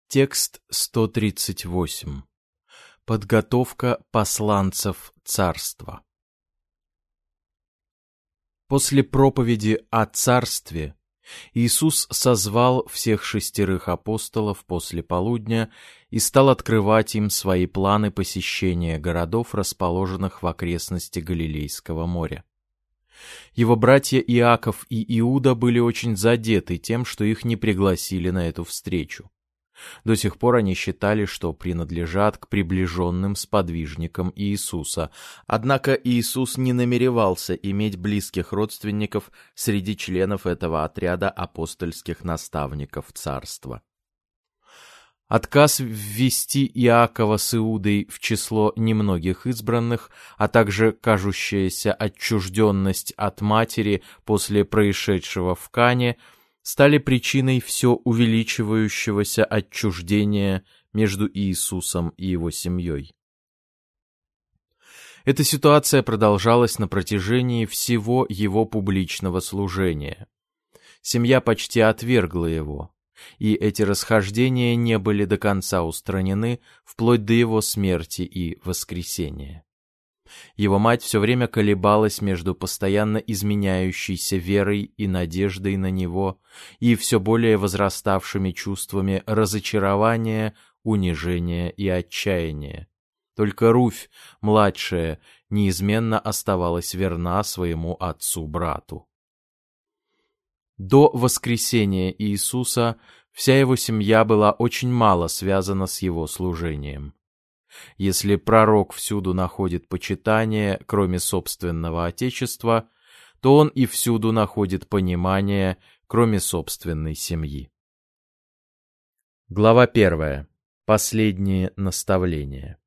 Текст 138. Подготовка посланцев царства. После проповеди о царстве Иисус созвал всех 6 апостолов после полудня и стал открывать им свои планы посещения городов, расположенных в окрестности Галилейского моря. Его братья Иаков и Иуда были очень задеты тем, что их не пригласили на эту встречу. До сих пор они считали, что принадлежат к приближенным сподвижникам Иисуса, однако Иисус не намеревался иметь близких родственников среди членов этого отряда апостольских наставников царства. Отказ ввести Иакова с Иудой в число немногих избранных, а также кажущаяся отчужденность от матери после происшедшего в Кане стали причиной все увеличивающегося отчуждения между Иисусом и его семьей. Эта ситуация продолжалась на протяжении всего его публичного служения. Семья почти отвергла его, и эти расхождения не были до конца устранены вплоть до его смерти и воскресения. Его мать все время колебалась между постоянно изменяющейся верой и надеждой на него и все более возраставшими чувствами разочарования, унижения и отчаяния. Только Руфь, младшая, неизменно оставалась верна своему отцу-брату. До воскресения Иисуса вся его семья была очень мало связана с его служением. Если пророк всюду находит почитание, кроме собственного отечества, то он и всюду находит понимание, кроме собственной семьи. Глава 1. Последние наставления.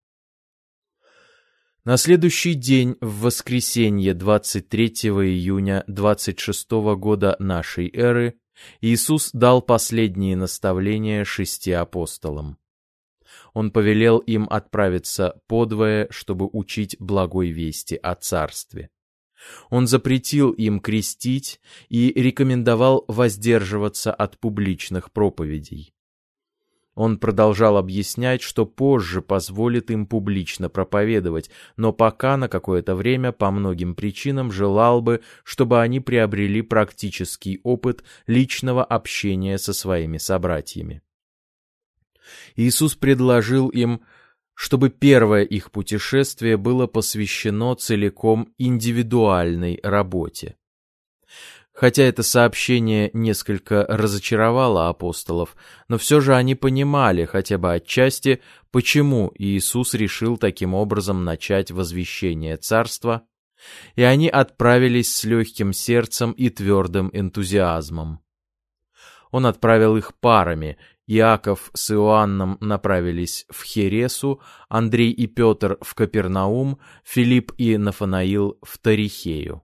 На следующий день, в воскресенье 23 июня 26 года нашей эры, Иисус дал последние наставления 6 апостолам. Он повелел им отправиться подвое, чтобы учить благой вести о царстве. Он запретил им крестить и рекомендовал воздерживаться от публичных проповедей. Он продолжал объяснять, что позже позволит им публично проповедовать, но пока на какое-то время по многим причинам желал бы, чтобы они приобрели практический опыт личного общения со своими собратьями. Иисус предложил им, чтобы первое их путешествие было посвящено целиком индивидуальной работе. Хотя это сообщение несколько разочаровало апостолов, но все же они понимали, хотя бы отчасти, почему Иисус решил таким образом начать возвещение царства, и они отправились с легким сердцем и твердым энтузиазмом. Он отправил их парами. Иаков с Иоанном направились в Хересу, Андрей и Петр в Капернаум, Филипп и Нафанаил в Тарихею.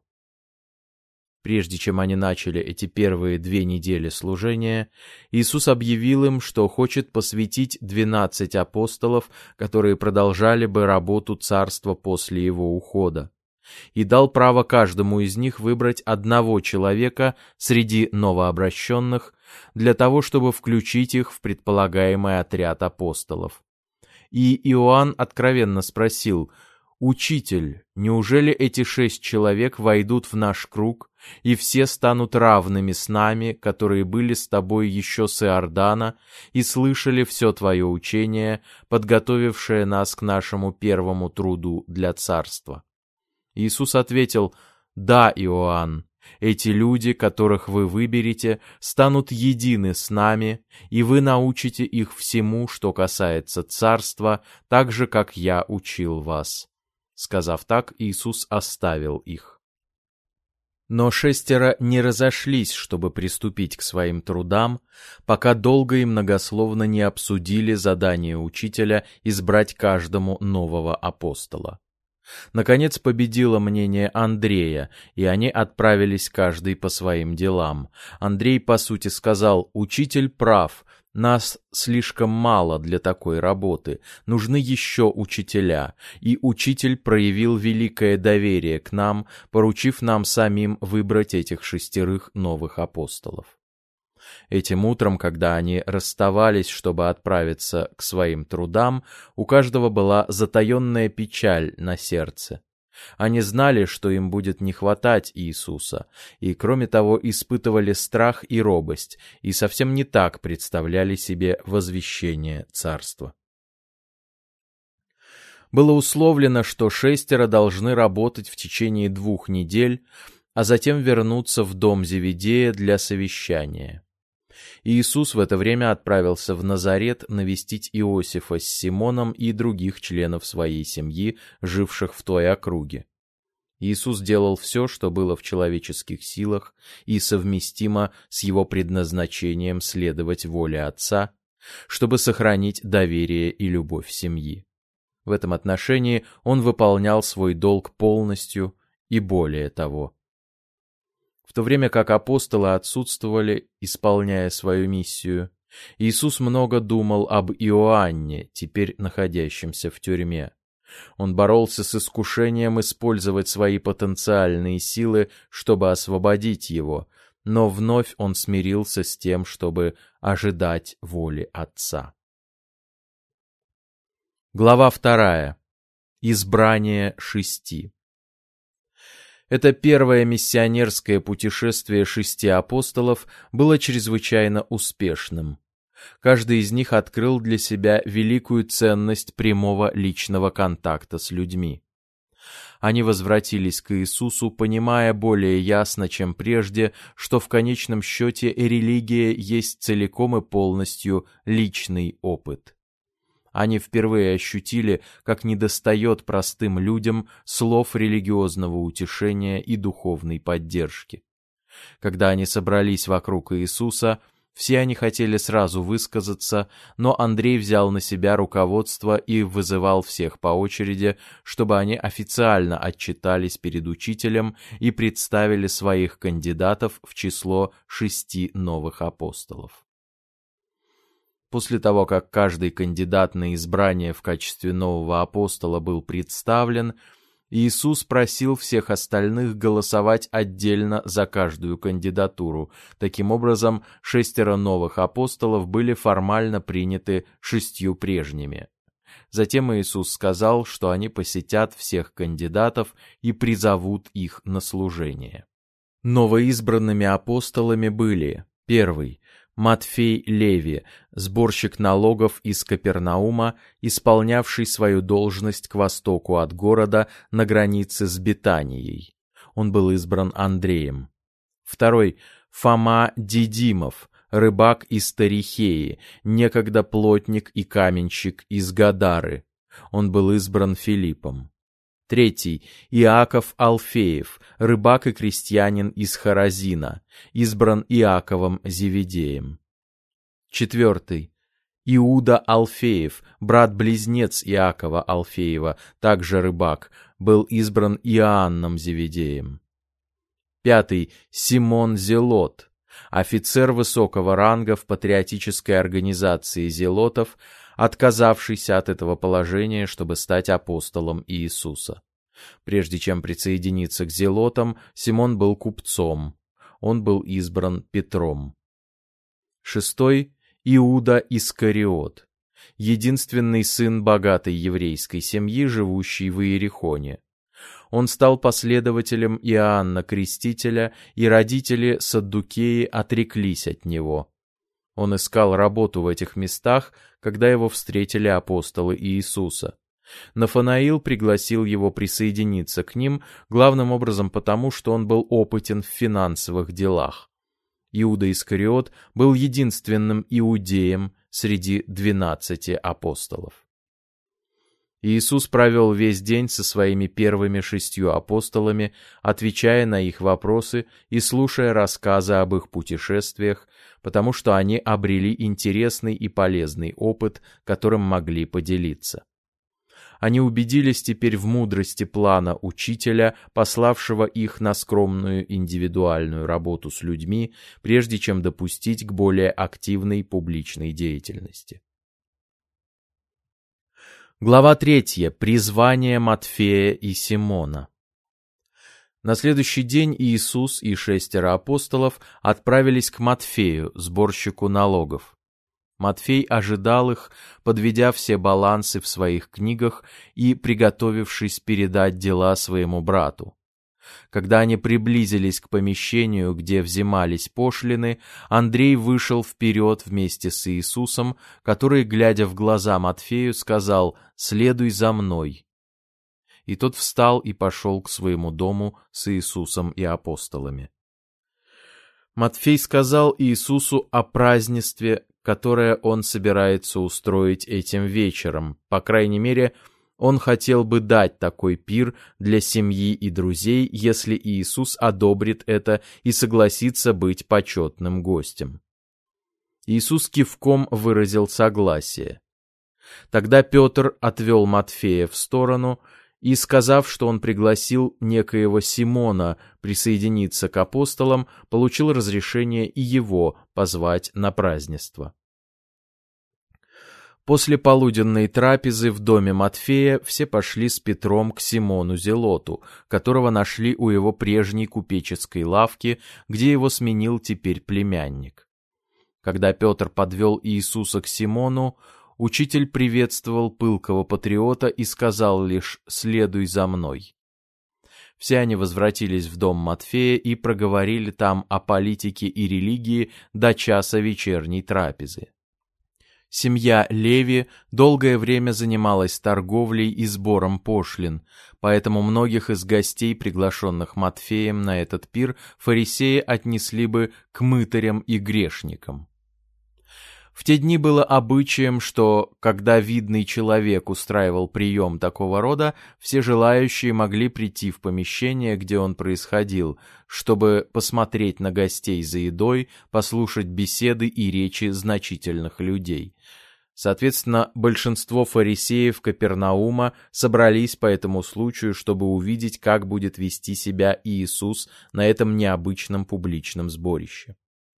Прежде чем они начали эти первые 2 недели служения, Иисус объявил им, что хочет посвятить 12 апостолов, которые продолжали бы работу царства после его ухода, и дал право каждому из них выбрать одного человека среди новообращенных для того, чтобы включить их в предполагаемый отряд апостолов. И Иоанн откровенно спросил: «Учитель, неужели эти 6 человек войдут в наш круг, и все станут равными с нами, которые были с тобой еще с Иордана и слышали все твое учение, подготовившее нас к нашему первому труду для царства?» Иисус ответил: «Да, Иоанн, эти люди, которых вы выберете, станут едины с нами, и вы научите их всему, что касается царства, так же, как я учил вас». Сказав так, Иисус оставил их. Но 6 не разошлись, чтобы приступить к своим трудам, пока долго и многословно не обсудили задание учителя избрать каждому нового апостола. Наконец победило мнение Андрея, и они отправились каждый по своим делам. Андрей, по сути, сказал: «Учитель прав, нас слишком мало для такой работы, нужны еще учителя». И учитель проявил великое доверие к нам, поручив нам самим выбрать этих 6 новых апостолов. Этим утром, когда они расставались, чтобы отправиться к своим трудам, у каждого была затаенная печаль на сердце. Они знали, что им будет не хватать Иисуса, и, кроме того, испытывали страх и робость, и совсем не так представляли себе возвещение Царства. Было условлено, что 6 должны работать в течение 2 недель, а затем вернуться в дом Зеведея для совещания. Иисус в это время отправился в Назарет навестить Иосифа с Симоном и других членов своей семьи, живших в той округе. Иисус делал все, что было в человеческих силах и совместимо с его предназначением следовать воле Отца, чтобы сохранить доверие и любовь семьи. В этом отношении он выполнял свой долг полностью и более того. В то время как апостолы отсутствовали, исполняя свою миссию, Иисус много думал об Иоанне, теперь находящемся в тюрьме. Он боролся с искушением использовать свои потенциальные силы, чтобы освободить его, но вновь он смирился с тем, чтобы ожидать воли Отца. Глава 2. Избрание 6. Это первое миссионерское путешествие 6 апостолов было чрезвычайно успешным. Каждый из них открыл для себя великую ценность прямого личного контакта с людьми. Они возвратились к Иисусу, понимая более ясно, чем прежде, что в конечном счете религия есть целиком и полностью личный опыт. Они впервые ощутили, как недостает простым людям слов религиозного утешения и духовной поддержки. Когда они собрались вокруг Иисуса, все они хотели сразу высказаться, но Андрей взял на себя руководство и вызывал всех по очереди, чтобы они официально отчитались перед учителем и представили своих кандидатов в число 6 новых апостолов. После того, как каждый кандидат на избрание в качестве нового апостола был представлен, Иисус просил всех остальных голосовать отдельно за каждую кандидатуру. Таким образом, 6 новых апостолов были формально приняты 6 прежними. Затем Иисус сказал, что они посетят всех кандидатов и призовут их на служение. Новоизбранными апостолами были: первый — Матфей Леви, сборщик налогов из Капернаума, исполнявший свою должность к востоку от города на границе с Бетанией. Он был избран Андреем. Второй — Фома Дидимов, рыбак из Тарихеи, некогда плотник и каменщик из Гадары. Он был избран Филиппом. Третий — Иаков Алфеев, рыбак и крестьянин из Хоразина, избран Иаковом Зеведеем. Четвертый — Иуда Алфеев, брат-близнец Иакова Алфеева, также рыбак, был избран Иоанном Зеведеем. Пятый — Симон Зелот, офицер высокого ранга в патриотической организации зелотов, отказавшийся от этого положения, чтобы стать апостолом Иисуса. Прежде чем присоединиться к зелотам, Симон был купцом. Он был избран Петром. Шестой — Иуда Искариот, единственный сын богатой еврейской семьи, живущей в Иерихоне. Он стал последователем Иоанна Крестителя, и родители Саддукеи отреклись от него. Он искал работу в этих местах, когда его встретили апостолы Иисуса. Нафанаил пригласил его присоединиться к ним, главным образом потому, что он был опытен в финансовых делах. Иуда Искариот был единственным иудеем среди 12 апостолов. Иисус провел весь день со своими первыми 6 апостолами, отвечая на их вопросы и слушая рассказы об их путешествиях, потому что они обрели интересный и полезный опыт, которым могли поделиться. Они убедились теперь в мудрости плана учителя, пославшего их на скромную индивидуальную работу с людьми, прежде чем допустить к более активной публичной деятельности. Глава 3. Призвание Матфея и Симона. На следующий день Иисус и 6 апостолов отправились к Матфею, сборщику налогов. Матфей ожидал их, подведя все балансы в своих книгах и приготовившись передать дела своему брату. Когда они приблизились к помещению, где взимались пошлины, Андрей вышел вперед вместе с Иисусом, который, глядя в глаза Матфею, сказал: «Следуй за мной». И тот встал и пошел к своему дому с Иисусом и апостолами. Матфей сказал Иисусу о празднестве, которое он собирается устроить этим вечером. По крайней мере, он хотел бы дать такой пир для семьи и друзей, если Иисус одобрит это и согласится быть почетным гостем. Иисус кивком выразил согласие. Тогда Петр отвел Матфея в сторону и, сказав, что он пригласил некоего Симона присоединиться к апостолам, получил разрешение и его позвать на празднество. После полуденной трапезы в доме Матфея все пошли с Петром к Симону Зелоту, которого нашли у его прежней купеческой лавки, где его сменил теперь племянник. Когда Петр подвел Иисуса к Симону, учитель приветствовал пылкого патриота и сказал лишь: «Следуй за мной». Все они возвратились в дом Матфея и проговорили там о политике и религии до часа вечерней трапезы. Семья Леви долгое время занималась торговлей и сбором пошлин, поэтому многих из гостей, приглашенных Матфеем на этот пир, фарисеи отнесли бы к мытарям и грешникам. В те дни было обычаем, что, когда видный человек устраивал прием такого рода, все желающие могли прийти в помещение, где он происходил, чтобы посмотреть на гостей за едой, послушать беседы и речи значительных людей. Соответственно, большинство фарисеев Капернаума собрались по этому случаю, чтобы увидеть, как будет вести себя Иисус на этом необычном публичном сборище.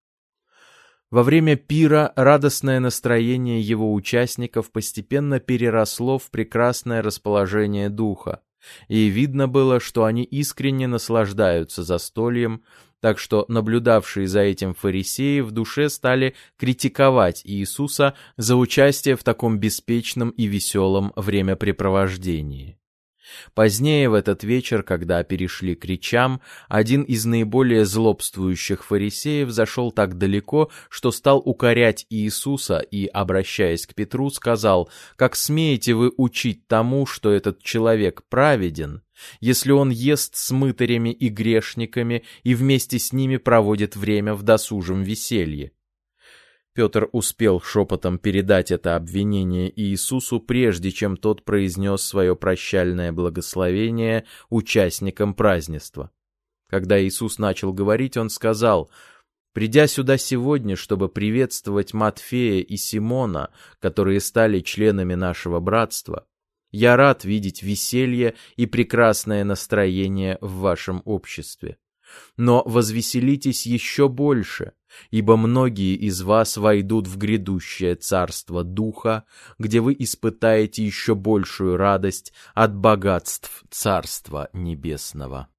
Во время пира радостное настроение его участников постепенно переросло в прекрасное расположение духа, и видно было, что они искренне наслаждаются застольем, так что наблюдавшие за этим фарисеи в душе стали критиковать Иисуса за участие в таком беспечном и веселом времяпрепровождении. Позднее в этот вечер, когда перешли к речам, один из наиболее злобствующих фарисеев зашел так далеко, что стал укорять Иисуса и, обращаясь к Петру, сказал: «Как смеете вы учить тому, что этот человек праведен, если он ест с мытарями и грешниками и вместе с ними проводит время в досужем веселье?» Петр успел шепотом передать это обвинение Иисусу, прежде чем тот произнес свое прощальное благословение участникам празднества. Когда Иисус начал говорить, он сказал: «Придя сюда сегодня, чтобы приветствовать Матфея и Симона, которые стали членами нашего братства, я рад видеть веселье и прекрасное настроение в вашем обществе. Но возвеселитесь еще больше, ибо многие из вас войдут в грядущее царство Духа, где вы испытаете еще большую радость от богатств Царства Небесного.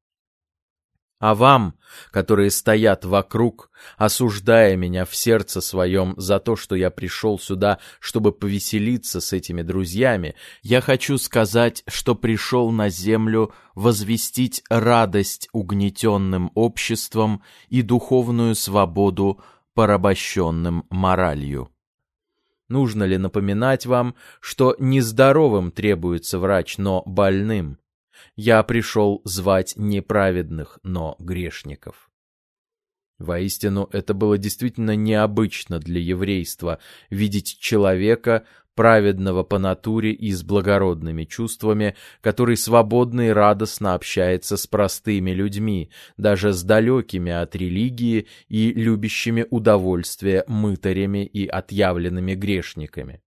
А вам, которые стоят вокруг, осуждая меня в сердце своем за то, что я пришел сюда, чтобы повеселиться с этими друзьями, я хочу сказать, что пришел на землю возвестить радость угнетенным обществом и духовную свободу порабощенным моралью. Нужно ли напоминать вам, что не здоровым требуется врач, но больным? Я пришел звать не праведных, но грешников». Воистину, это было действительно необычно для еврейства — видеть человека, праведного по натуре и с благородными чувствами, который свободно и радостно общается с простыми людьми, даже с далекими от религии и любящими удовольствие мытарями и отъявленными грешниками.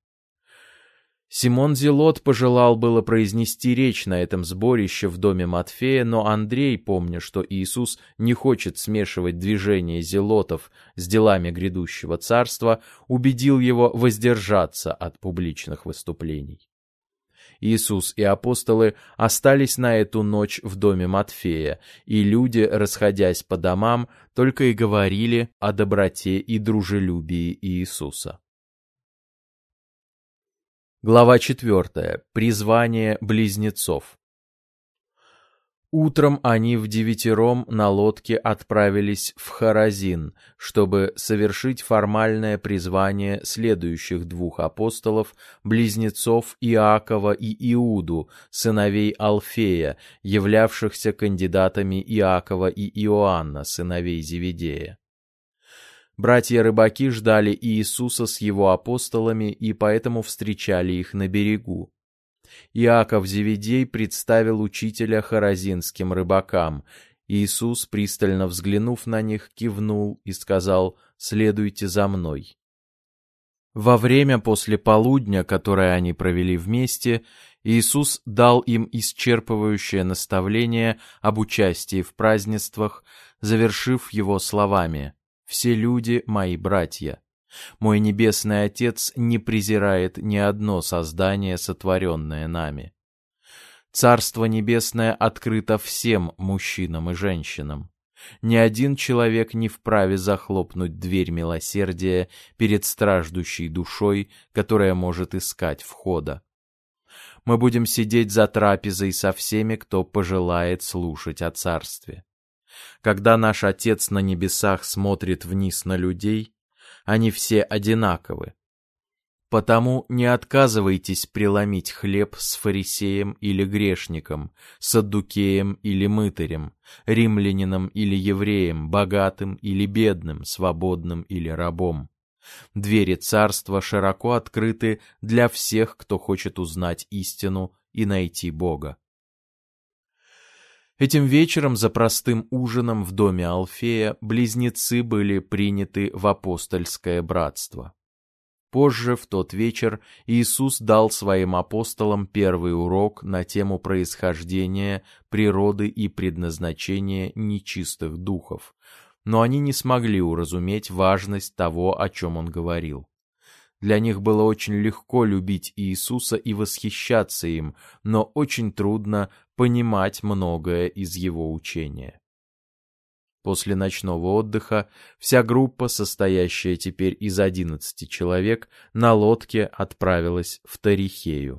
Симон Зелот пожелал было произнести речь на этом сборище в доме Матфея, но Андрей, помня, что Иисус не хочет смешивать движения зелотов с делами грядущего царства, убедил его воздержаться от публичных выступлений. Иисус и апостолы остались на эту ночь в доме Матфея, и люди, расходясь по домам, только и говорили о доброте и дружелюбии Иисуса. Глава 4. Призвание близнецов. Утром они вдевятером на лодке отправились в Хоразин, чтобы совершить формальное призвание следующих двух апостолов, близнецов Иакова и Иуду, сыновей Алфея, являвшихся кандидатами Иакова и Иоанна, сыновей Зеведея. Братья-рыбаки ждали Иисуса с его апостолами и поэтому встречали их на берегу. Иаков Зеведей представил учителя хоразинским рыбакам. Иисус, пристально взглянув на них, кивнул и сказал: «Следуйте за мной». Во время после полудня, которое они провели вместе, Иисус дал им исчерпывающее наставление об участии в празднествах, завершив его словами: «Все люди — мои братья. Мой небесный Отец не презирает ни одно создание, сотворенное нами. Царство Небесное открыто всем мужчинам и женщинам. Ни один человек не вправе захлопнуть дверь милосердия перед страждущей душой, которая может искать входа. Мы будем сидеть за трапезой со всеми, кто пожелает слушать о Царстве. Когда наш Отец на небесах смотрит вниз на людей, они все одинаковы. Потому не отказывайтесь преломить хлеб с фарисеем или грешником, саддукеем или мытарем, римлянином или евреем, богатым или бедным, свободным или рабом. Двери царства широко открыты для всех, кто хочет узнать истину и найти Бога. Этим вечером за простым ужином в доме Алфея близнецы были приняты в апостольское братство. Позже, в тот вечер, Иисус дал своим апостолам первый урок на тему происхождения, природы и предназначения нечистых духов, но они не смогли уразуметь важность того, о чем он говорил. Для них было очень легко любить Иисуса и восхищаться им, но очень трудно понимать многое из его учения. После ночного отдыха вся группа, состоящая теперь из 11 человек, на лодке отправилась в Тарихею.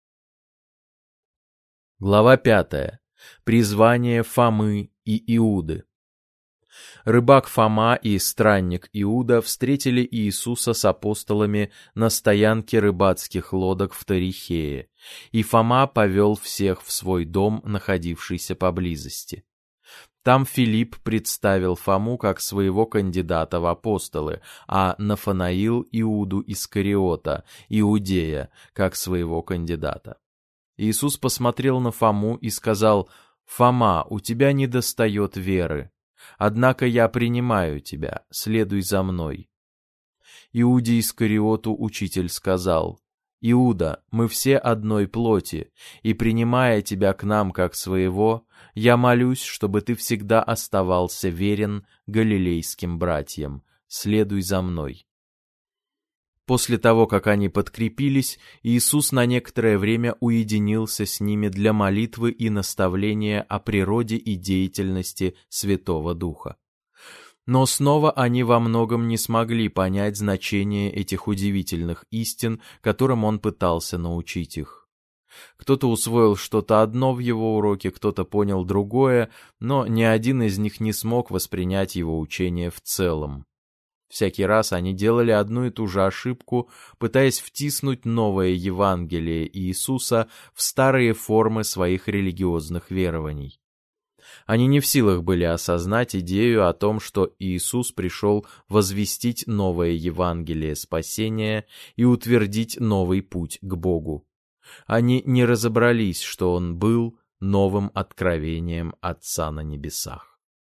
Глава 5. Призвание Фомы и Иуды. Рыбак Фома и странник Иуда встретили Иисуса с апостолами на стоянке рыбацких лодок в Тарихее, и Фома повел всех в свой дом, находившийся поблизости. Там Филипп представил Фому как своего кандидата в апостолы, а Нафанаил — Иуду Искариота, Иудея, как своего кандидата. Иисус посмотрел на Фому и сказал: «Фома, у тебя недостает веры. Однако я принимаю тебя, следуй за мной». Иуде Искариоту учитель сказал: «Иуда, мы все одной плоти, и, принимая тебя к нам как своего, я молюсь, чтобы ты всегда оставался верен галилейским братьям. Следуй за мной». После того, как они подкрепились, Иисус на некоторое время уединился с ними для молитвы и наставления о природе и деятельности Святого Духа. Но снова они во многом не смогли понять значение этих удивительных истин, которым он пытался научить их. Кто-то усвоил что-то одно в его уроке, кто-то понял другое, но ни один из них не смог воспринять его учение в целом. Всякий раз они делали одну и ту же ошибку, пытаясь втиснуть новое Евангелие Иисуса в старые формы своих религиозных верований. Они не в силах были осознать идею о том, что Иисус пришел возвестить новое Евангелие спасения и утвердить новый путь к Богу. Они не разобрались, что Он был новым откровением Отца на небесах.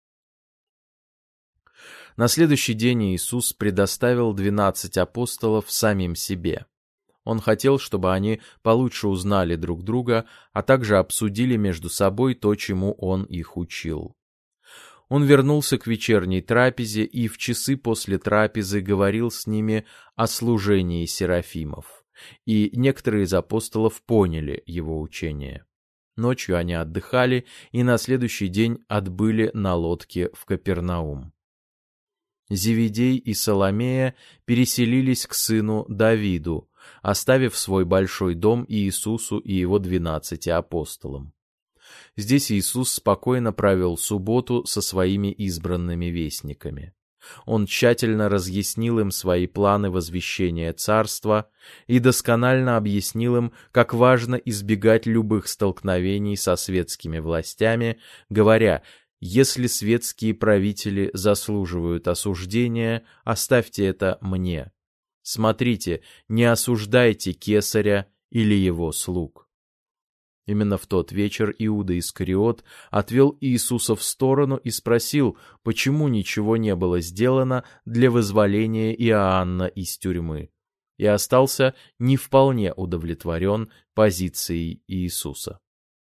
На следующий день Иисус предоставил 12 апостолов самим себе. Он хотел, чтобы они получше узнали друг друга, а также обсудили между собой то, чему Он их учил. Он вернулся к вечерней трапезе и в часы после трапезы говорил с ними о служении серафимов. и некоторые из апостолов поняли его учение. Ночью они отдыхали и на следующий день отбыли на лодке в Капернаум. Зеведей и Саломея переселились к сыну Давиду, оставив свой большой дом Иисусу и его 12 апостолам. Здесь Иисус спокойно провел субботу со своими избранными вестниками. Он тщательно разъяснил им свои планы возвещения Царства и досконально объяснил им, как важно избегать любых столкновений со светскими властями, говоря: «Если светские правители заслуживают осуждения, оставьте это мне. Смотрите, не осуждайте кесаря или его слуг». Именно в тот вечер Иуда Искариот отвел Иисуса в сторону и спросил, почему ничего не было сделано для вызволения Иоанна из тюрьмы, и остался не вполне удовлетворен позицией Иисуса.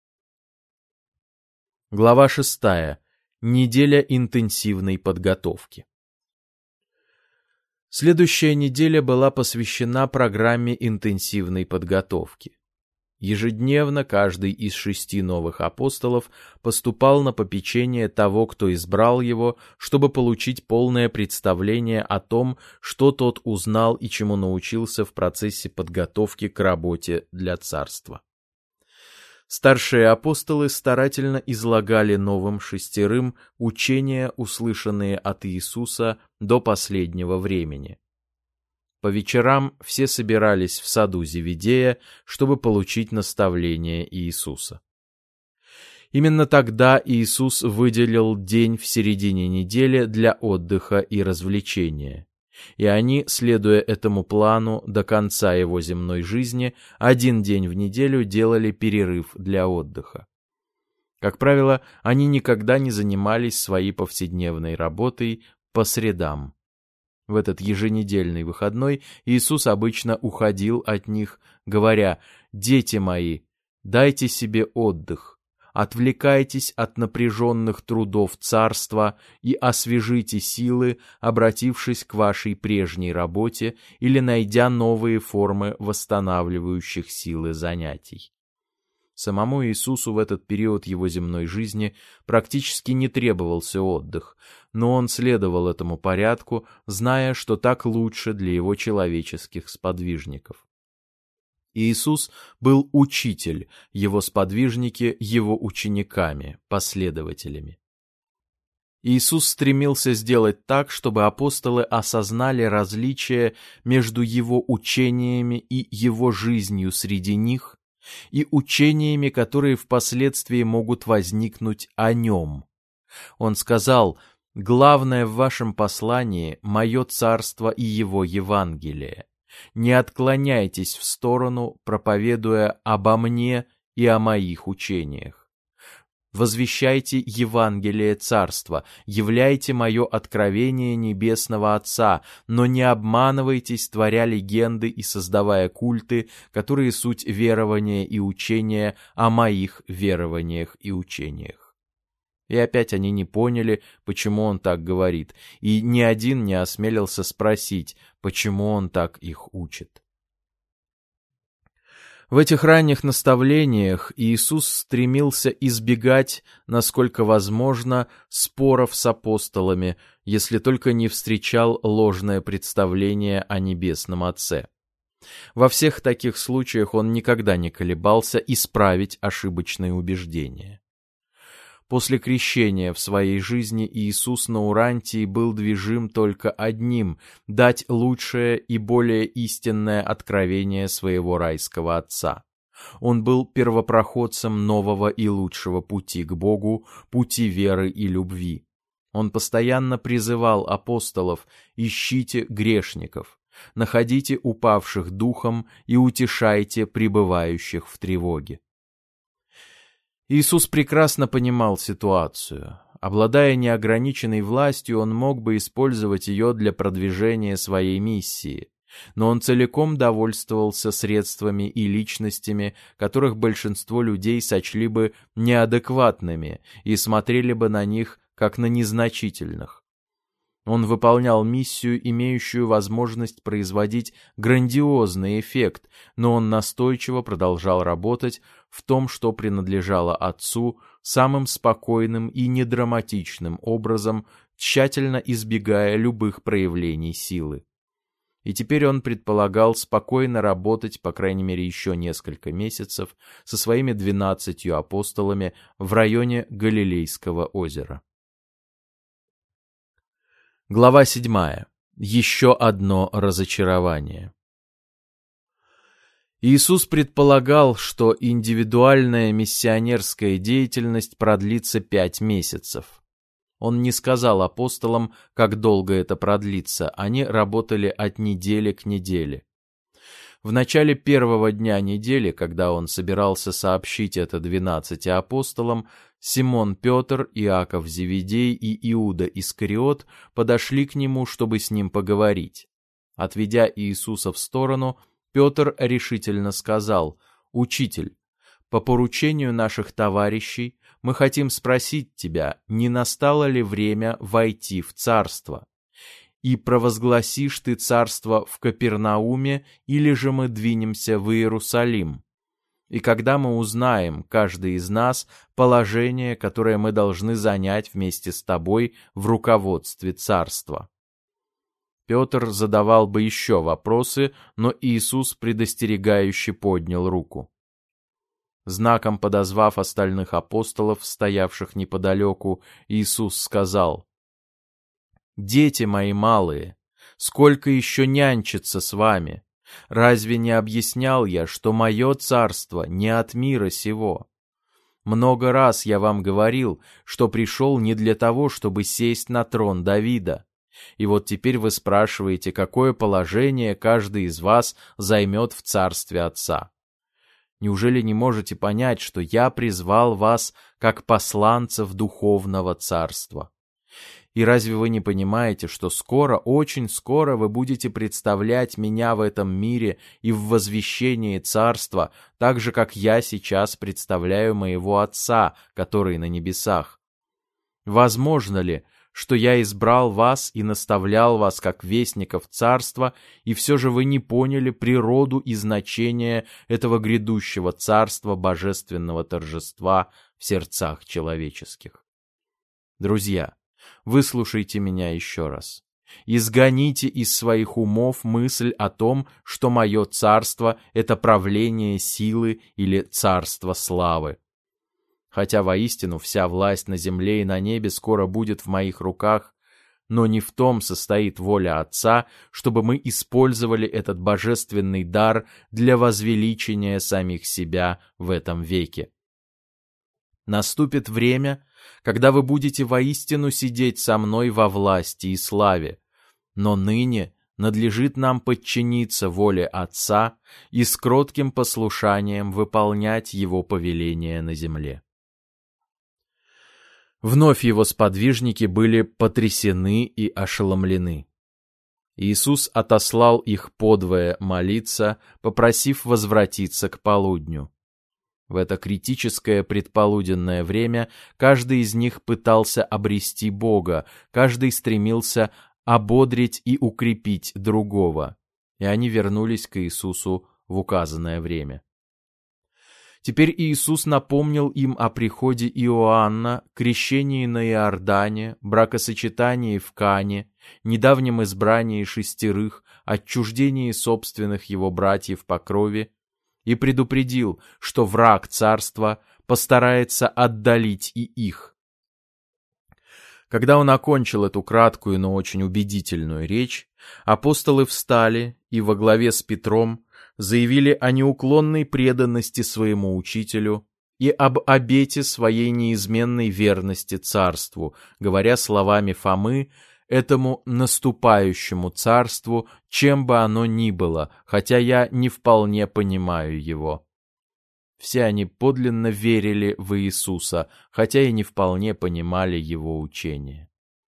Глава 6. Неделя интенсивной подготовки. Следующая неделя была посвящена программе интенсивной подготовки. Ежедневно каждый из 6 новых апостолов поступал на попечение того, кто избрал его, чтобы получить полное представление о том, что тот узнал и чему научился в процессе подготовки к работе для царства. Старшие апостолы старательно излагали новым 6 учения, услышанные от Иисуса до последнего времени. По вечерам все собирались в саду Зеведея, чтобы получить наставление Иисуса. Именно тогда Иисус выделил день в середине недели для отдыха и развлечения. И они, следуя этому плану до конца его земной жизни, 1 день в неделю делали перерыв для отдыха. Как правило, они никогда не занимались своей повседневной работой по средам. В этот еженедельный выходной Иисус обычно уходил от них, говоря: «Дети мои, дайте себе отдых, отвлекайтесь от напряженных трудов царства и освежите силы, обратившись к вашей прежней работе или найдя новые формы восстанавливающих силы занятий». Самому Иисусу в этот период его земной жизни практически не требовался отдых, но он следовал этому порядку, зная, что так лучше для его человеческих сподвижников. Иисус был учитель, его сподвижники — его учениками, последователями. Иисус стремился сделать так, чтобы апостолы осознали различие между его учениями и его жизнью среди них и учениями, которые впоследствии могут возникнуть о нем. Он сказал: «Главное в вашем послании — мое царство и его Евангелие. Не отклоняйтесь в сторону, проповедуя обо мне и о моих учениях. Возвещайте Евангелие Царства, являйте мое откровение Небесного Отца, но не обманывайтесь, творя легенды и создавая культы, которые суть верования и учения о моих верованиях и учениях». И опять они не поняли, почему он так говорит, и ни один не осмелился спросить, почему он так их учит. В этих ранних наставлениях Иисус стремился избегать, насколько возможно, споров с апостолами, если только не встречал ложное представление о Небесном Отце. Во всех таких случаях он никогда не колебался исправить ошибочные убеждения. После крещения в своей жизни Иисус на Урантии был движим только одним — дать лучшее и более истинное откровение своего райского Отца. Он был первопроходцем нового и лучшего пути к Богу, пути веры и любви. Он постоянно призывал апостолов: «Ищите грешников, находите упавших духом и утешайте пребывающих в тревоге». Иисус прекрасно понимал ситуацию. Обладая неограниченной властью, он мог бы использовать ее для продвижения своей миссии, но он целиком довольствовался средствами и личностями, которых большинство людей сочли бы неадекватными и смотрели бы на них как на незначительных. Он выполнял миссию, имеющую возможность производить грандиозный эффект, но он настойчиво продолжал работать в том, что принадлежало Отцу, самым спокойным и недраматичным образом, тщательно избегая любых проявлений силы. И теперь он предполагал спокойно работать, по крайней мере, еще несколько месяцев со своими 12 апостолами в районе Галилейского озера. Глава 7. Еще одно разочарование. Иисус предполагал, что индивидуальная миссионерская деятельность продлится 5 месяцев. Он не сказал апостолам, как долго это продлится, они работали от недели к неделе. В начале первого дня недели, когда он собирался сообщить это 12 апостолам, Симон Петр, Иаков Зеведей и Иуда Искариот подошли к нему, чтобы с ним поговорить. Отведя Иисуса в сторону, Петр решительно сказал: «Учитель, по поручению наших товарищей мы хотим спросить тебя, не настало ли время войти в царство? И провозгласишь ты царство в Капернауме, или же мы двинемся в Иерусалим? И когда мы узнаем, каждый из нас, положение, которое мы должны занять вместе с тобой в руководстве царства?» Петр задавал бы еще вопросы, но Иисус предостерегающе поднял руку. Знаком подозвав остальных апостолов, стоявших неподалеку, Иисус сказал: «Дети мои малые, сколько еще нянчиться с вами? Разве не объяснял я, что мое царство не от мира сего? Много раз я вам говорил, что пришел не для того, чтобы сесть на трон Давида. И вот теперь вы спрашиваете, какое положение каждый из вас займет в царстве Отца. Неужели не можете понять, что я призвал вас как посланцев духовного царства? И разве вы не понимаете, что скоро, очень скоро вы будете представлять меня в этом мире и в возвещении царства, так же, как я сейчас представляю моего Отца, который на небесах? Возможно ли, что я избрал вас и наставлял вас как вестников царства, и все же вы не поняли природу и значение этого грядущего царства божественного торжества в сердцах человеческих? Друзья, выслушайте меня еще раз. Изгоните из своих умов мысль о том, что мое царство — это правление силы или царство славы. Хотя воистину вся власть на земле и на небе скоро будет в моих руках, но не в том состоит воля Отца, чтобы мы использовали этот божественный дар для возвеличения самих себя в этом веке. Наступит время, когда вы будете воистину сидеть со мной во власти и славе, но ныне надлежит нам подчиниться воле Отца и с кротким послушанием выполнять Его повеления на земле. Вновь его сподвижники были потрясены и ошеломлены. Иисус отослал их подвое молиться, попросив возвратиться к полудню. В это критическое предполуденное время каждый из них пытался обрести Бога, каждый стремился ободрить и укрепить другого, и они вернулись к Иисусу в указанное время. Теперь Иисус напомнил им о приходе Иоанна, крещении на Иордане, бракосочетании в Кане, недавнем избрании 6, отчуждении собственных его братьев по крови, и предупредил, что враг царства постарается отдалить и их. Когда он окончил эту краткую, но очень убедительную речь, апостолы встали и во главе с Петром заявили о неуклонной преданности своему учителю и об обете своей неизменной верности царству, говоря словами Фомы, этому наступающему царству, чем бы оно ни было, хотя я не вполне понимаю его. Все они подлинно верили в Иисуса, хотя и не вполне понимали его учение.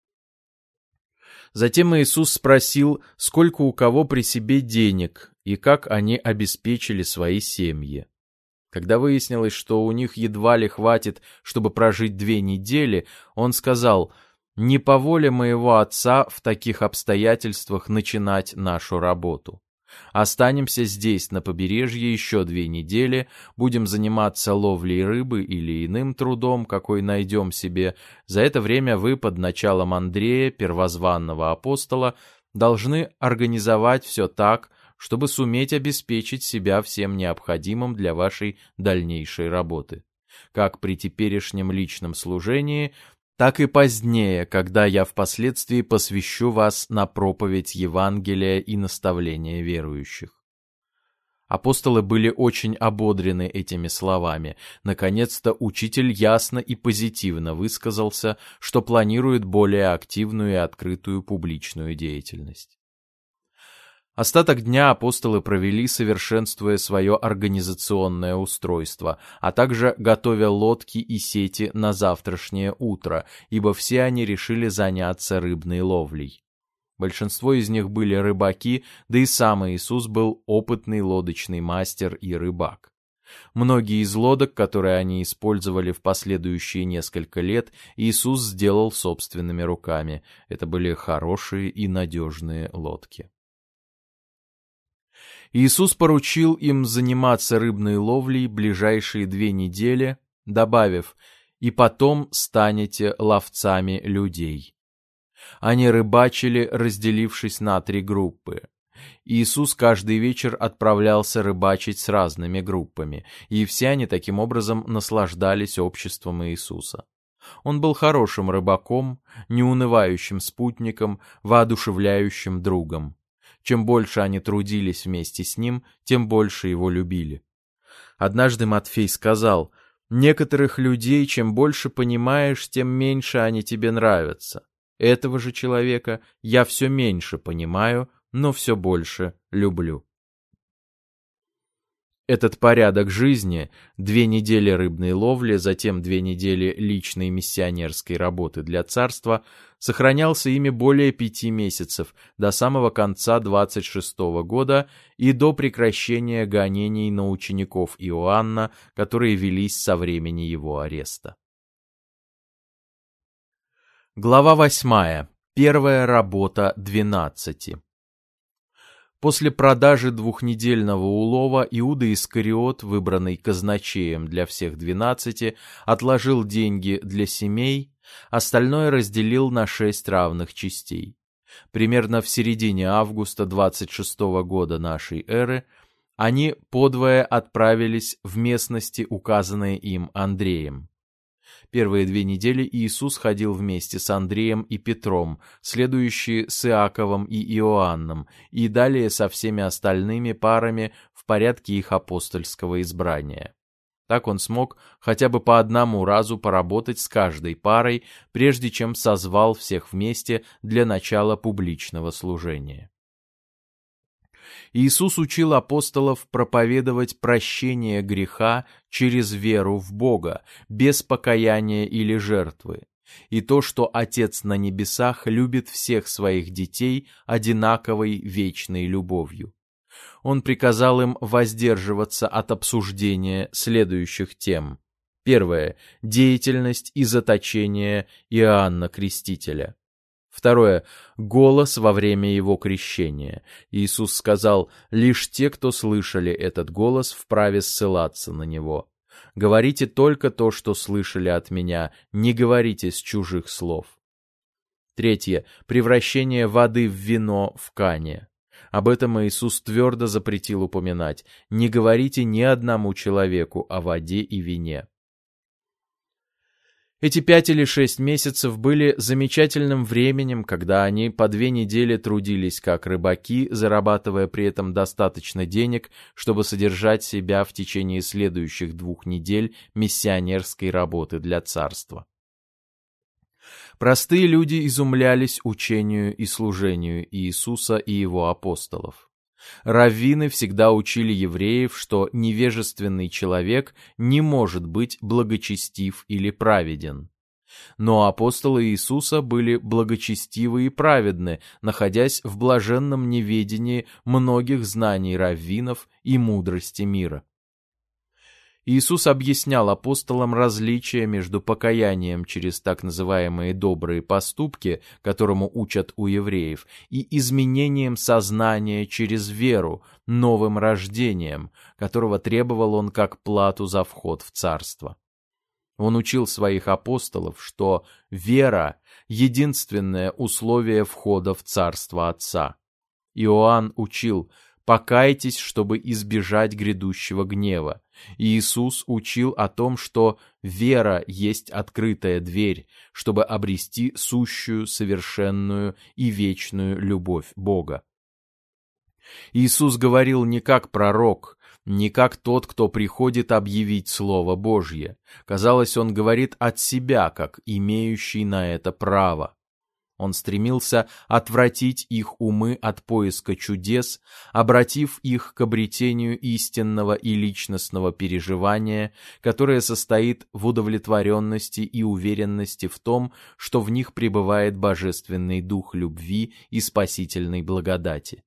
Затем Иисус спросил, сколько у кого при себе денег и как они обеспечили свои семьи. Когда выяснилось, что у них едва ли хватит, чтобы прожить 2 недели, он сказал: Не по воле моего отца в таких обстоятельствах начинать нашу работу. Останемся здесь, на побережье, еще 2 недели, будем заниматься ловлей рыбы или иным трудом, какой найдем себе. За это время вы под началом Андрея, первозванного апостола, должны организовать все так, чтобы суметь обеспечить себя всем необходимым для вашей дальнейшей работы. Как при теперешнем личном служении, так и позднее, когда я впоследствии посвящу вас на проповедь Евангелия и наставление верующих». Апостолы были очень ободрены этими словами. Наконец-то учитель ясно и позитивно высказался, что планирует более активную и открытую публичную деятельность. Остаток дня апостолы провели, совершенствуя свое организационное устройство, а также готовя лодки и сети на завтрашнее утро, ибо все они решили заняться рыбной ловлей. Большинство из них были рыбаки, да и сам Иисус был опытный лодочный мастер и рыбак. Многие из лодок, которые они использовали в последующие несколько лет, Иисус сделал собственными руками. Это были хорошие и надежные лодки. Иисус поручил им заниматься рыбной ловлей ближайшие 2 недели, добавив: «И потом станете ловцами людей». Они рыбачили, разделившись на 3 группы. Иисус каждый вечер отправлялся рыбачить с разными группами, и все они таким образом наслаждались обществом Иисуса. Он был хорошим рыбаком, неунывающим спутником, воодушевляющим другом. Чем больше они трудились вместе с ним, тем больше его любили. Однажды Матфей сказал: «Некоторых людей, чем больше понимаешь, тем меньше они тебе нравятся. Этого же человека я все меньше понимаю, но все больше люблю». Этот порядок жизни, 2 недели рыбной ловли, затем 2 недели личной миссионерской работы для царства, сохранялся ими более 5 месяцев, до самого конца 26-го года и до прекращения гонений на учеников Иоанна, которые велись со времени его ареста. Глава 8. Первая работа 12. После продажи 2-недельного улова Иуда Искариот, выбранный казначеем для всех 12, отложил деньги для семей, остальное разделил на 6 равных частей. Примерно в середине августа 26-го года нашей эры они подвое отправились в местности, указанные им Андреем. Первые 2 недели Иисус ходил вместе с Андреем и Петром, следующие с Иаковом и Иоанном, и далее со всеми остальными парами в порядке их апостольского избрания. Так он смог хотя бы по одному разу поработать с каждой парой, прежде чем созвал всех вместе для начала публичного служения. Иисус учил апостолов проповедовать прощение греха через веру в Бога, без покаяния или жертвы, и то, что Отец на небесах любит всех своих детей одинаковой вечной любовью. Он приказал им воздерживаться от обсуждения следующих тем. Первое. Деятельность и заточение Иоанна Крестителя. Второе. Голос во время его крещения. Иисус сказал: «Лишь те, кто слышали этот голос, вправе ссылаться на него. Говорите только то, что слышали от меня, не говорите с чужих слов». Третье. Превращение воды в вино в Кане. Об этом Иисус твердо запретил упоминать: «Не говорите ни одному человеку о воде и вине». Эти 5 или 6 месяцев были замечательным временем, когда они по 2 недели трудились как рыбаки, зарабатывая при этом достаточно денег, чтобы содержать себя в течение следующих 2 недель миссионерской работы для царства. Простые люди изумлялись учению и служению Иисуса и его апостолов. Раввины всегда учили евреев, что невежественный человек не может быть благочестив или праведен. Но апостолы Иисуса были благочестивы и праведны, находясь в блаженном неведении многих знаний раввинов и мудрости мира. Иисус объяснял апостолам различия между покаянием через так называемые добрые поступки, которому учат у евреев, и изменением сознания через веру, новым рождением, которого требовал он как плату за вход в Царство. Он учил своих апостолов, что вера — единственное условие входа в Царство Отца. Иоанн учил: «Покайтесь, чтобы избежать грядущего гнева». Иисус учил о том, что вера есть открытая дверь, чтобы обрести сущую, совершенную и вечную любовь Бога. Иисус говорил не как пророк, не как тот, кто приходит объявить Слово Божье. Казалось, он говорит от себя, как имеющий на это право. Он стремился отвратить их умы от поиска чудес, обратив их к обретению истинного и личностного переживания, которое состоит в удовлетворенности и уверенности в том, что в них пребывает божественный дух любви и спасительной благодати.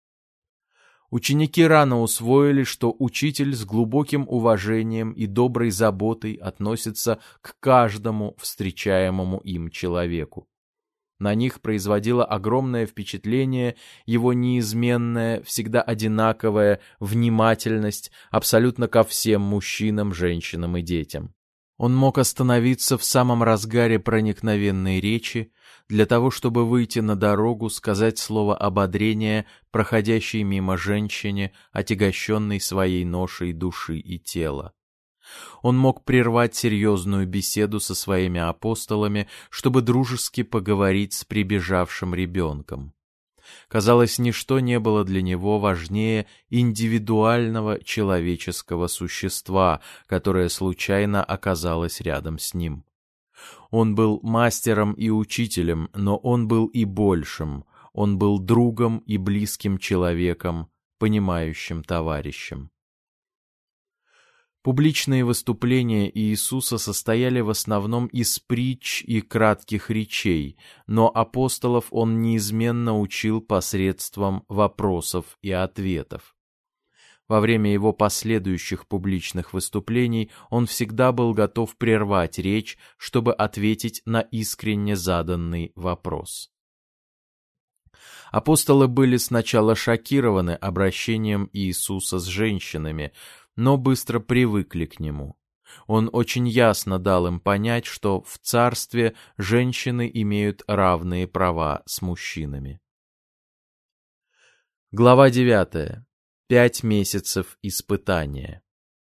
Ученики рано усвоили, что учитель с глубоким уважением и доброй заботой относится к каждому встречаемому им человеку. На них производило огромное впечатление его неизменная, всегда одинаковая внимательность абсолютно ко всем мужчинам, женщинам и детям. Он мог остановиться в самом разгаре проникновенной речи для того, чтобы выйти на дорогу, сказать слово ободрения проходящей мимо женщине, отягощенной своей ношей души и тела. Он мог прервать серьезную беседу со своими апостолами, чтобы дружески поговорить с прибежавшим ребенком. Казалось, ничто не было для него важнее индивидуального человеческого существа, которое случайно оказалось рядом с ним. Он был мастером и учителем, но он был и большим. Он был другом и близким человеком, понимающим товарищем. Публичные выступления Иисуса состояли в основном из притч и кратких речей, но апостолов он неизменно учил посредством вопросов и ответов. Во время его последующих публичных выступлений он всегда был готов прервать речь, чтобы ответить на искренне заданный вопрос. Апостолы были сначала шокированы обращением Иисуса с женщинами, но быстро привыкли к нему. Он очень ясно дал им понять, что в царстве женщины имеют равные права с мужчинами. Глава 9. 5 месяцев испытания.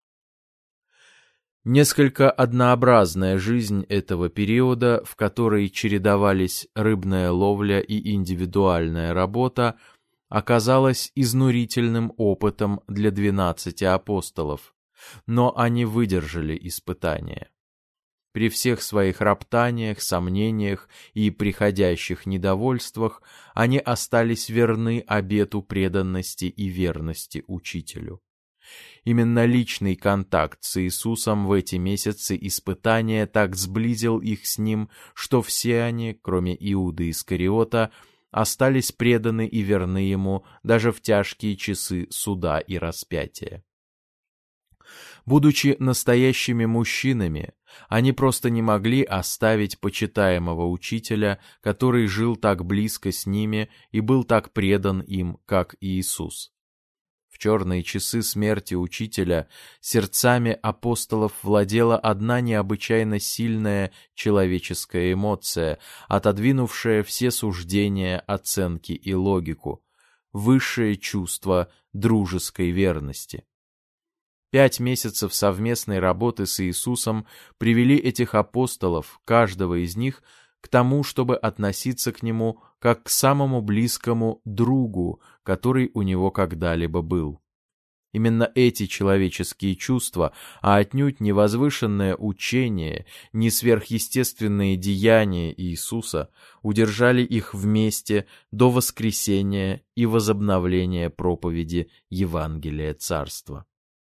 Несколько однообразная жизнь этого периода, в которой чередовались рыбная ловля и индивидуальная работа, оказалась изнурительным опытом для 12 апостолов, но они выдержали испытания. При всех своих роптаниях, сомнениях и приходящих недовольствах они остались верны обету преданности и верности учителю. Именно личный контакт с Иисусом в эти месяцы испытания так сблизил их с Ним, что все они, кроме Иуды Искариота, остались преданы и верны Ему даже в тяжкие часы суда и распятия. Будучи настоящими мужчинами, они просто не могли оставить почитаемого учителя, который жил так близко с ними и был так предан им, как Иисус. В черные часы смерти учителя сердцами апостолов владела одна необычайно сильная человеческая эмоция, отодвинувшая все суждения, оценки и логику, высшее чувство дружеской верности. 5 месяцев совместной работы с Иисусом привели этих апостолов, каждого из них, к тому, чтобы относиться к Нему как к самому близкому другу, который у него когда-либо был. Именно эти человеческие чувства, а отнюдь не возвышенное учение, не сверхъестественные деяния Иисуса удержали их вместе до воскресения и возобновления проповеди Евангелия Царства.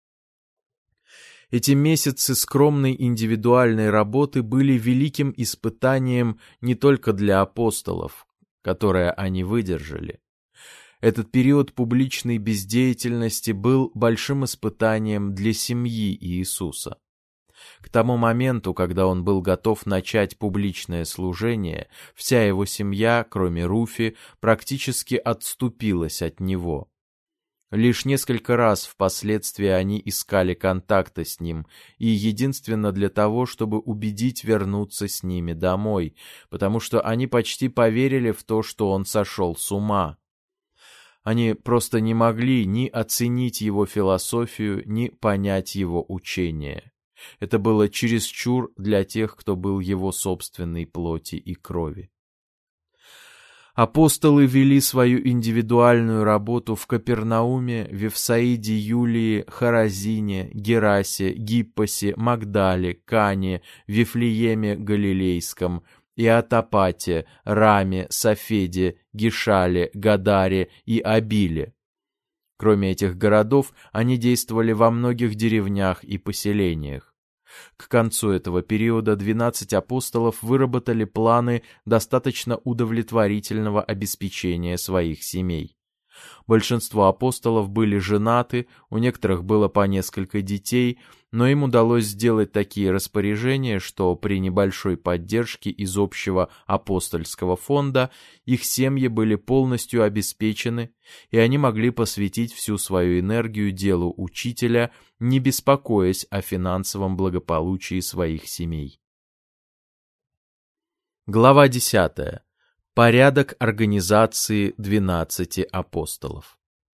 Эти месяцы скромной индивидуальной работы были великим испытанием не только для апостолов, которое они выдержали. Этот период публичной бездеятельности был большим испытанием для семьи Иисуса. К тому моменту, когда он был готов начать публичное служение, вся его семья, кроме Руфи, практически отступилась от него. Лишь несколько раз впоследствии они искали контакта с ним, и единственно для того, чтобы убедить вернуться с ними домой, потому что они почти поверили в то, что он сошел с ума. Они просто не могли ни оценить его философию, ни понять его учение. Это было чересчур для тех, кто был его собственной плоти и крови. Апостолы вели свою индивидуальную работу в Капернауме, Вифсаиде Юлии, Хоразине, Герасе, Гиппосе, Магдале, Кане, Вифлееме Галилейском, Иотопате, Раме, Сафеде, Гишале, Гадаре и Абиле. Кроме этих городов, они действовали во многих деревнях и поселениях. К концу этого периода 12 апостолов выработали планы достаточно удовлетворительного обеспечения своих семей. Большинство апостолов были женаты, у некоторых было по несколько детей, но им удалось сделать такие распоряжения, что при небольшой поддержке из общего апостольского фонда их семьи были полностью обеспечены, и они могли посвятить всю свою энергию делу учителя, не беспокоясь о финансовом благополучии своих семей. Глава 10. Порядок организации 12 апостолов.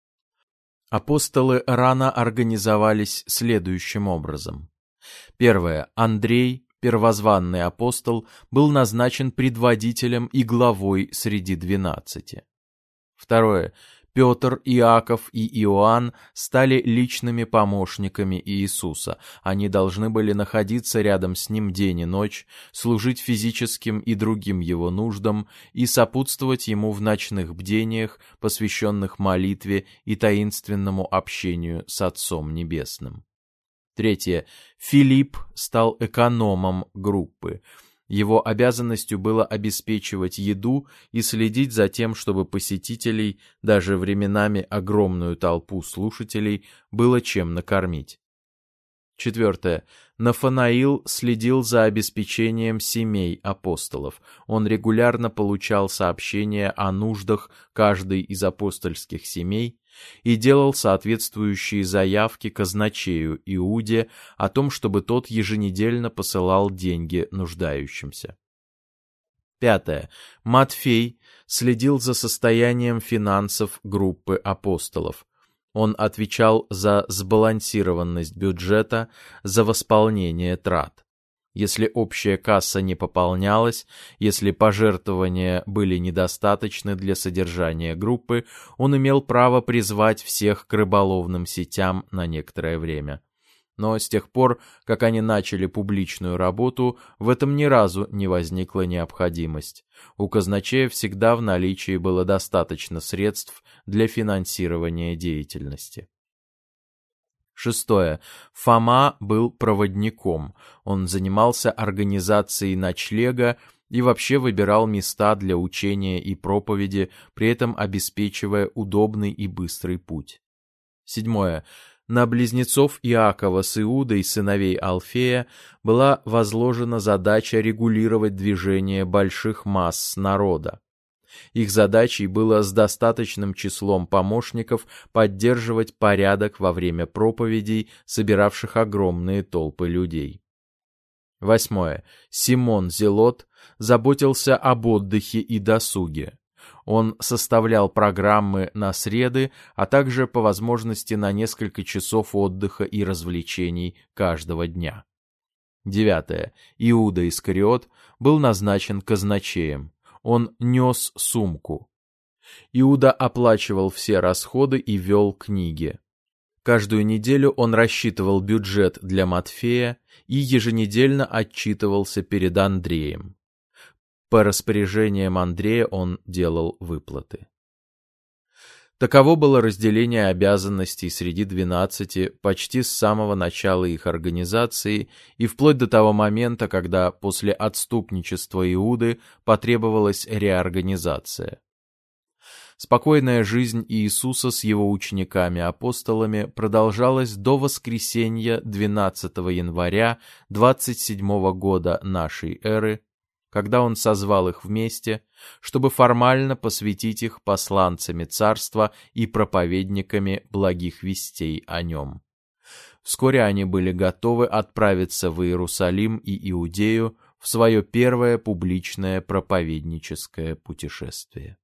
Апостолы рано организовались следующим образом. Первое. Андрей, первозванный апостол, был назначен предводителем и главой среди 12. Второе. Петр, Иаков и Иоанн стали личными помощниками Иисуса. Они должны были находиться рядом с Ним день и ночь, служить физическим и другим Его нуждам и сопутствовать Ему в ночных бдениях, посвященных молитве и таинственному общению с Отцом Небесным. Третье. Филипп стал экономом группы. Его обязанностью было обеспечивать еду и следить за тем, чтобы посетителей, даже временами огромную толпу слушателей, было чем накормить. Четвертое. Нафанаил следил за обеспечением семей апостолов. Он регулярно получал сообщения о нуждах каждой из апостольских семей и делал соответствующие заявки казначею Иуде о том, чтобы тот еженедельно посылал деньги нуждающимся. Пятое. Матфей следил за состоянием финансов группы апостолов. Он отвечал за сбалансированность бюджета, за восполнение трат. Если общая касса не пополнялась, если пожертвования были недостаточны для содержания группы, он имел право призвать всех к рыболовным сетям на некоторое время. Но с тех пор, как они начали публичную работу, в этом ни разу не возникла необходимость. У казначея всегда в наличии было достаточно средств для финансирования деятельности. Шестое. Фома был проводником. Он занимался организацией ночлега и вообще выбирал места для учения и проповеди, при этом обеспечивая удобный и быстрый путь. Седьмое. На близнецов Иакова с Иудой, сыновей Алфея, была возложена задача регулировать движение больших масс народа. Их задачей было с достаточным числом помощников поддерживать порядок во время проповедей, собиравших огромные толпы людей. Восьмое. Симон Зелот заботился об отдыхе и досуге. Он составлял программы на среды, а также по возможности на несколько часов отдыха и развлечений каждого дня. Девятое. Иуда Искариот был назначен казначеем. Он нес сумку. Иуда оплачивал все расходы и вел книги. Каждую неделю он рассчитывал бюджет для Матфея и еженедельно отчитывался перед Андреем. По распоряжениям Андрея он делал выплаты. Таково было разделение обязанностей среди 12 почти с самого начала их организации и вплоть до того момента, когда после отступничества Иуды потребовалась реорганизация. Спокойная жизнь Иисуса с его учениками-апостолами продолжалась до воскресенья 12 января 27 года нашей эры, когда он созвал их вместе, чтобы формально посвятить их посланцами царства и проповедниками благих вестей о нем. Вскоре они были готовы отправиться в Иерусалим и Иудею в свое первое публичное проповедническое путешествие.